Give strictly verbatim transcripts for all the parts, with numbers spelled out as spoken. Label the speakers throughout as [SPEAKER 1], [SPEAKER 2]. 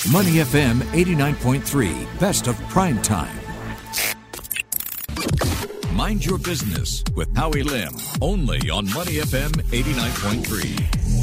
[SPEAKER 1] Money F M eighty-nine point three, best of prime time. Mind Your Business with Howie Lim, only on Money F M eighty-nine point three.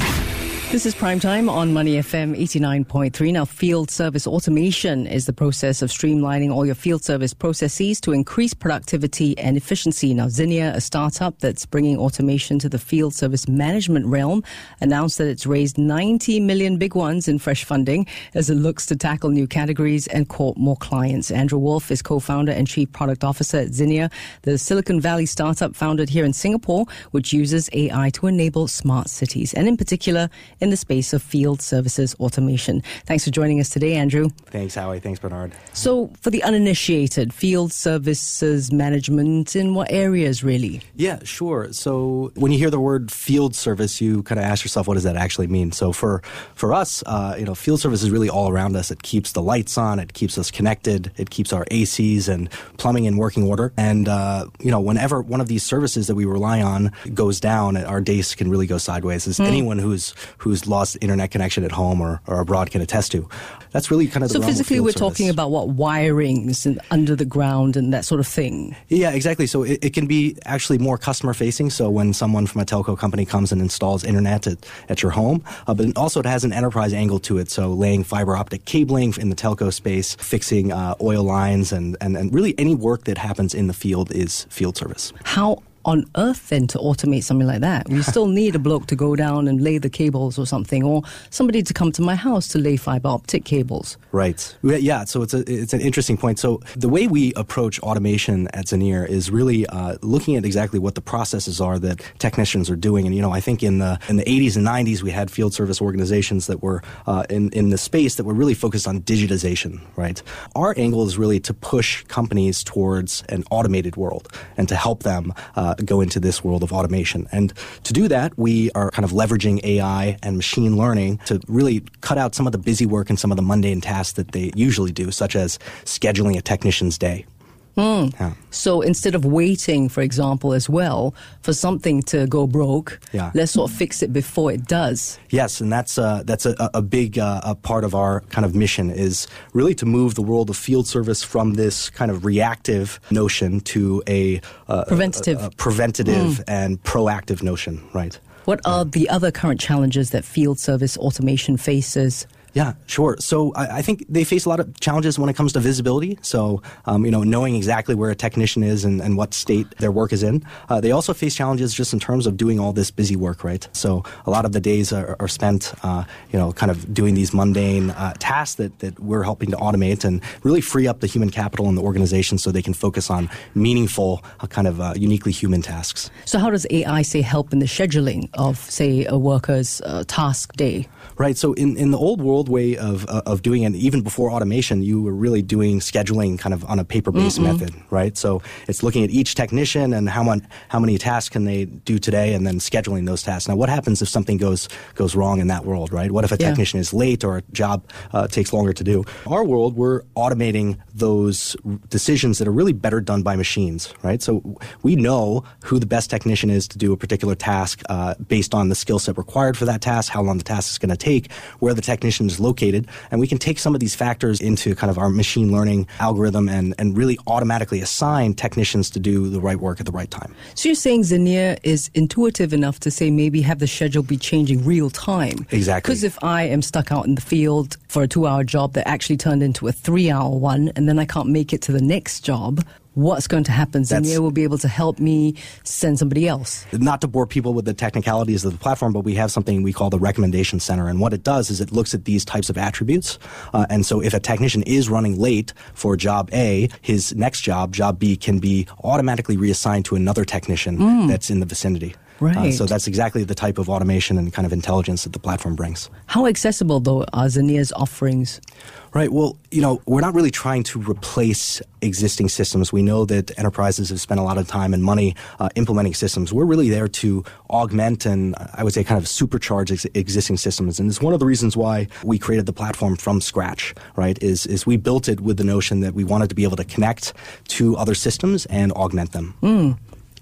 [SPEAKER 2] This is Prime Time on Money F M eighty-nine point three. Now, field service automation is the process of streamlining all your field service processes to increase productivity and efficiency. Now, Zinnia, a startup that's bringing automation to the field service management realm, announced that it's raised ninety million big ones in fresh funding as it looks to tackle new categories and court more clients. Andrew Wolf is co-founder and chief product officer at Zinnia, the Silicon Valley startup founded here in Singapore, which uses A I to enable smart cities, and in particular, in the space of field services automation. Thanks for joining us today, Andrew.
[SPEAKER 3] Thanks, Howie. Thanks, Bernard.
[SPEAKER 2] So, for the uninitiated, field services management, in what areas really?
[SPEAKER 3] Yeah, sure. So, when you hear the word field service, you kind of ask yourself, what does that actually mean? So, for for us, uh, you know, field service is really all around us. It keeps the lights on. It keeps us connected. It keeps our A Cs and plumbing in working order. And, uh, you know, whenever one of these services that we rely on goes down, our days can really go sideways. As mm. anyone who's who's lost internet connection at home or, or abroad can attest to. That's really kind of the
[SPEAKER 2] So
[SPEAKER 3] realm of
[SPEAKER 2] physically
[SPEAKER 3] field
[SPEAKER 2] we're
[SPEAKER 3] service.
[SPEAKER 2] Talking about what, wirings and under the ground and that sort of thing?
[SPEAKER 3] Yeah, exactly. So it, it can be actually more customer facing. So when someone from a telco company comes and installs internet at, at your home, uh, but also it has an enterprise angle to it. So laying fiber optic cabling in the telco space, fixing uh, oil lines, and, and, and really any work that happens in the field is field service.
[SPEAKER 2] How on earth then to automate something like that? We still need a bloke to go down and lay the cables or something, or somebody to come to my house to lay fiber optic cables.
[SPEAKER 3] Right. Yeah, so it's a, it's an interesting point. So the way we approach automation at Zinnia is really uh, looking at exactly what the processes are that technicians are doing. And, you know, I think in the in the eighties and nineties, we had field service organizations that were uh, in, in the space that were really focused on digitization, right? Our angle is really to push companies towards an automated world and to help them uh, go into this world of automation. And to do that, we are kind of leveraging A I and machine learning to really cut out some of the busy work and some of the mundane tasks that they usually do, such as scheduling a technician's day.
[SPEAKER 2] Mm.
[SPEAKER 3] Yeah.
[SPEAKER 2] So instead of waiting, for example, as well, for something to go broke,
[SPEAKER 3] yeah.
[SPEAKER 2] let's sort of fix it before it does.
[SPEAKER 3] Yes, and that's uh, that's a, a big uh, a part of our kind of mission is really to move the world of field service from this kind of reactive notion to a uh,
[SPEAKER 2] preventative,
[SPEAKER 3] a, a preventative
[SPEAKER 2] mm.
[SPEAKER 3] and proactive notion, right?
[SPEAKER 2] What
[SPEAKER 3] yeah.
[SPEAKER 2] are the other current challenges that field service automation faces?
[SPEAKER 3] Yeah, sure. So I, I think they face a lot of challenges when it comes to visibility. So, um, you know, knowing exactly where a technician is and, and what state their work is in. Uh, they also face challenges just in terms of doing all this busy work, right? So a lot of the days are, are spent, uh, you know, kind of doing these mundane uh, tasks that, that we're helping to automate and really free up the human capital in the organization so they can focus on meaningful, uh, kind of uh, uniquely human tasks.
[SPEAKER 2] So how does A I, say, help in the scheduling of, say, a worker's uh, task day?
[SPEAKER 3] Right. So in, in the old world way of uh, of doing it, even before automation, you were really doing scheduling kind of on a paper-based Mm-mm. method, right? So it's looking at each technician and how much how many tasks can they do today, and then scheduling those tasks. Now, what happens if something goes goes wrong in that world, right? What if a
[SPEAKER 2] yeah.
[SPEAKER 3] technician is late or a job uh, takes longer to do? Our world, we're automating those decisions that are really better done by machines, right? So we know who the best technician is to do a particular task uh, based on the skill set required for that task, how long the task is going to take, where the technician is located, and we can take some of these factors into kind of our machine learning algorithm and, and really automatically assign technicians to do the right work at the right time.
[SPEAKER 2] So you're saying Zinnia is intuitive enough to say maybe have the schedule be changing real time?
[SPEAKER 3] Exactly.
[SPEAKER 2] Because if I am stuck out in the field for a two-hour job that actually turned into a three-hour one, and then I can't make it to the next job, what's going to happen? Zinnia will be able to help me send somebody else.
[SPEAKER 3] Not to bore people with the technicalities of the platform, but we have something we call the recommendation center. And what it does is it looks at these types of attributes. Uh, and so if a technician is running late for job A, his next job, job B, can be automatically reassigned to another technician mm. that's in the vicinity.
[SPEAKER 2] Right.
[SPEAKER 3] Uh, so that's exactly the type of automation and kind of intelligence that the platform brings.
[SPEAKER 2] How accessible, though, are Zinnia's offerings?
[SPEAKER 3] Right. Well, you know, we're not really trying to replace existing systems. We know that enterprises have spent a lot of time and money uh, implementing systems. We're really there to augment and, I would say, kind of supercharge ex- existing systems. And it's one of the reasons why we created the platform from scratch, right, is, is we built it with the notion that we wanted to be able to connect to other systems and augment them.
[SPEAKER 2] Mm.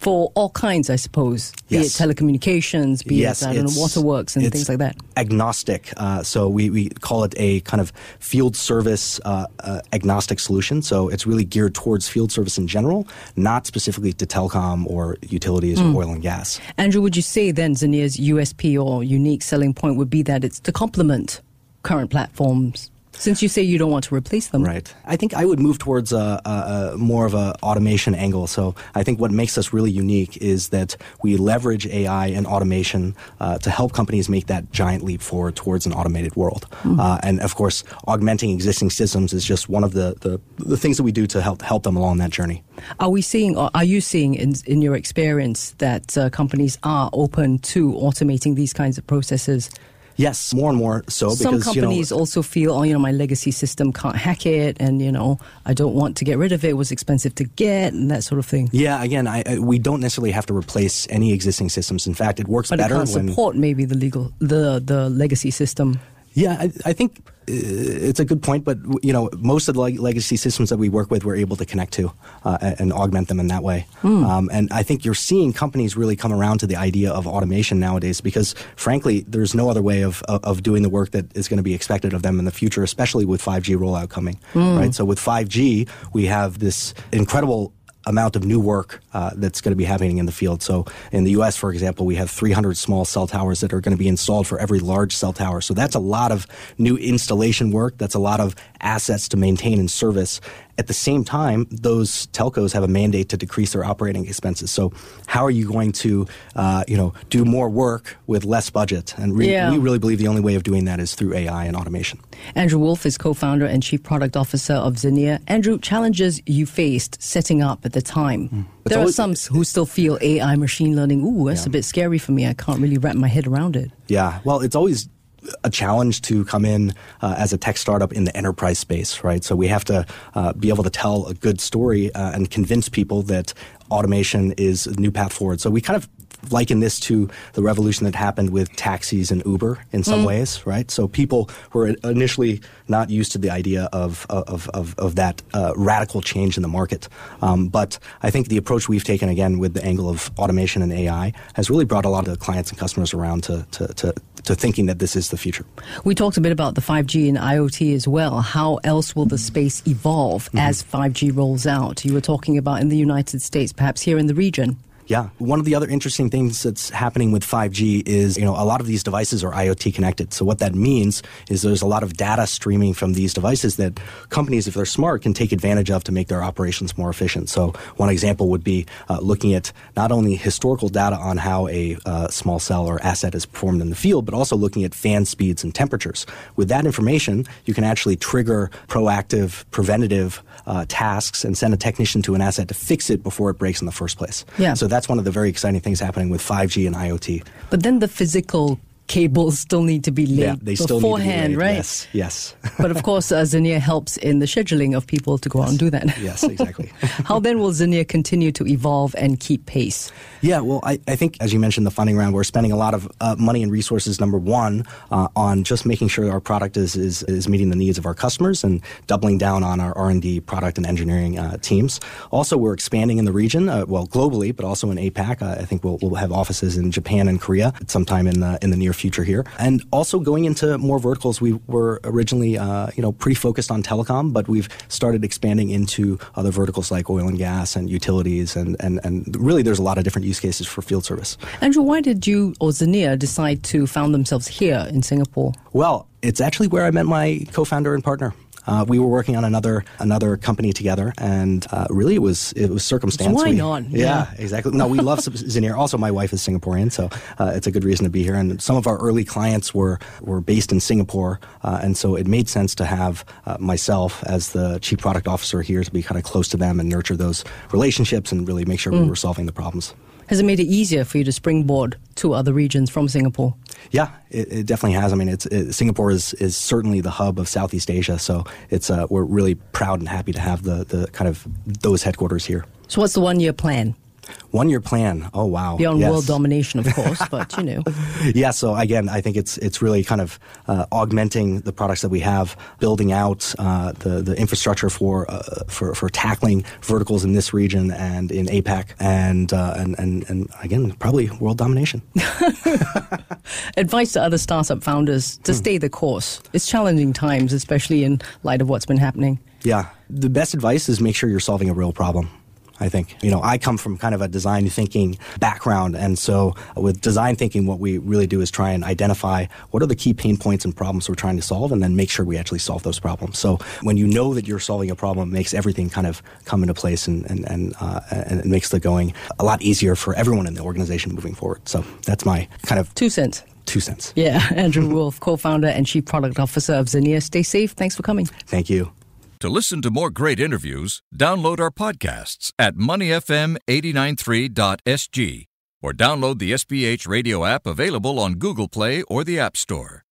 [SPEAKER 2] for all kinds, I suppose, be
[SPEAKER 3] Yes.
[SPEAKER 2] it telecommunications, be
[SPEAKER 3] Yes,
[SPEAKER 2] it, I don't know,
[SPEAKER 3] it's-
[SPEAKER 2] waterworks and
[SPEAKER 3] it's
[SPEAKER 2] things like that.
[SPEAKER 3] Agnostic. Uh, so we, we call it a kind of field service uh, uh, agnostic solution. So it's really geared towards field service in general, not specifically to telecom or utilities
[SPEAKER 2] Mm.
[SPEAKER 3] or oil and gas.
[SPEAKER 2] Andrew, would you say then Zenir's U S P or unique selling point would be that it's to complement current platforms? Since you say you don't want to replace them.
[SPEAKER 3] Right. I think I would move towards a, a, a more of a automation angle. So I think what makes us really unique is that we leverage A I and automation uh, to help companies make that giant leap forward towards an automated world. Mm. Uh, and of course, augmenting existing systems is just one of the, the, the things that we do to help help them along that journey.
[SPEAKER 2] Are we seeing, or are you seeing in, in your experience that uh, companies are open to automating these kinds of processes?
[SPEAKER 3] Yes, more and more so.
[SPEAKER 2] Some
[SPEAKER 3] because,
[SPEAKER 2] companies
[SPEAKER 3] you know,
[SPEAKER 2] also feel, oh, you know, my legacy system can't hack it, and, you know, I don't want to get rid of it. It was expensive to get, and that sort of thing.
[SPEAKER 3] Yeah, again, I, I, we don't necessarily have to replace any existing systems. In fact, it works
[SPEAKER 2] but
[SPEAKER 3] better
[SPEAKER 2] it can't
[SPEAKER 3] when
[SPEAKER 2] support maybe the legal, the the legacy system.
[SPEAKER 3] Yeah, I, I think uh, it's a good point, but you know, most of the leg- legacy systems that we work with, we're able to connect to uh, and, and augment them in that way. Mm. Um, and I think you're seeing companies really come around to the idea of automation nowadays because, frankly, there's no other way of of, of doing the work that is going to be expected of them in the future, especially with five G rollout coming. Mm. Right. So with five G, we have this incredible amount of new work uh, that's going to be happening in the field. So in the U S, for example, we have three hundred small cell towers that are going to be installed for every large cell tower. So that's a lot of new installation work. That's a lot of assets to maintain and service. At the same time, those telcos have a mandate to decrease their operating expenses. So how are you going to, uh, you know, do more work with less budget? And re-
[SPEAKER 2] yeah.
[SPEAKER 3] we really believe the only way of doing that is through A I and automation.
[SPEAKER 2] Andrew Wolf is co-founder and chief product officer of Zenir. Andrew, challenges you faced setting up at the time. Mm. There always, are some who still feel A I, machine learning, ooh, that's yeah. a bit scary for me. I can't really wrap my head around it.
[SPEAKER 3] Yeah, well, it's always a challenge to come in uh, as a tech startup in the enterprise space, right? So we have to uh, be able to tell a good story uh, and convince people that automation is a new path forward. So we kind of liken this to the revolution that happened with taxis and Uber in some mm. ways, right? So people were initially not used to the idea of of of, of that uh, radical change in the market. Um, but I think the approach we've taken, again, with the angle of automation and A I, has really brought a lot of the clients and customers around to to, to to thinking that this is the future.
[SPEAKER 2] We talked a bit about the five G and IoT as well. How else will the space evolve mm-hmm. as five G rolls out? You were talking about in the United States, perhaps here in the region.
[SPEAKER 3] Yeah. One of the other interesting things that's happening with five G is, you know, a lot of these devices are IoT connected. So what that means is there's a lot of data streaming from these devices that companies, if they're smart, can take advantage of to make their operations more efficient. So one example would be uh, looking at not only historical data on how a uh, small cell or asset is performed in the field, but also looking at fan speeds and temperatures. With that information, you can actually trigger proactive, preventative uh, tasks and send a technician to an asset to fix it before it breaks in the first place.
[SPEAKER 2] Yeah.
[SPEAKER 3] So that's one of the very exciting things happening with five G and IoT.
[SPEAKER 2] But then the physical cables still need to be laid
[SPEAKER 3] yeah, they still
[SPEAKER 2] beforehand,
[SPEAKER 3] need to be laid.
[SPEAKER 2] right?
[SPEAKER 3] Yes, yes.
[SPEAKER 2] But of course, uh, Zenir helps in the scheduling of people to go
[SPEAKER 3] yes.
[SPEAKER 2] out and do that.
[SPEAKER 3] Yes, exactly.
[SPEAKER 2] How then will Zenir continue to evolve and keep pace?
[SPEAKER 3] Yeah, well, I, I think, as you mentioned, the funding round, we're spending a lot of uh, money and resources, number one, uh, on just making sure our product is, is is meeting the needs of our customers and doubling down on our R and D product and engineering uh, teams. Also, we're expanding in the region, uh, well, globally, but also in APAC. Uh, I think we'll, we'll have offices in Japan and Korea sometime in the, in the near future here. And also going into more verticals. We were originally, uh, you know, pretty focused on telecom, but we've started expanding into other verticals like oil and gas and utilities, and, and, and really there's a lot of different use cases for field service.
[SPEAKER 2] Andrew, why did you or Zenir decide to found themselves here in Singapore?
[SPEAKER 3] Well, it's actually where I met my co-founder and partner. Uh, we were working on another another company together, and uh, really it was it was circumstance.
[SPEAKER 2] Why
[SPEAKER 3] we,
[SPEAKER 2] not?
[SPEAKER 3] Yeah,
[SPEAKER 2] yeah,
[SPEAKER 3] exactly. No, we love Zenir. Also, my wife is Singaporean, so uh, it's a good reason to be here. And some of our early clients were were based in Singapore, uh, and so it made sense to have uh, myself as the chief product officer here to be kind of close to them and nurture those relationships and really make sure mm. we were solving the problems.
[SPEAKER 2] Has it made it easier for you to springboard to other regions from Singapore?
[SPEAKER 3] Yeah, it, it definitely has. I mean, it's it, Singapore is, is certainly the hub of Southeast Asia, so it's uh, we're really proud and happy to have the, the kind of those headquarters here.
[SPEAKER 2] So what's the one-year plan?
[SPEAKER 3] One-year plan. Oh, wow.
[SPEAKER 2] Beyond
[SPEAKER 3] yes.
[SPEAKER 2] world domination, of course, but, you know.
[SPEAKER 3] Yeah, so again, I think it's it's really kind of uh, augmenting the products that we have, building out uh, the, the infrastructure for, uh, for for tackling verticals in this region and in APAC, and, uh, and, and, and again, probably world domination.
[SPEAKER 2] Advice to other startup founders to hmm. stay the course. It's challenging times, especially in light of what's been happening.
[SPEAKER 3] Yeah. The best advice is make sure you're solving a real problem. I think, you know, I come from kind of a design thinking background. And so with design thinking, what we really do is try and identify what are the key pain points and problems we're trying to solve, and then make sure we actually solve those problems. So when you know that you're solving a problem, it makes everything kind of come into place, and, and, and, uh, and it makes the going a lot easier for everyone in the organization moving forward. So that's my kind of
[SPEAKER 2] two cents.
[SPEAKER 3] Two cents.
[SPEAKER 2] Yeah. Andrew Wolf, co-founder and chief product officer of Xenia. Stay safe. Thanks for coming.
[SPEAKER 3] Thank you.
[SPEAKER 1] To listen to more great interviews, download our podcasts at money f m eight nine three dot s g or download the S B H radio app available on Google Play or the App Store.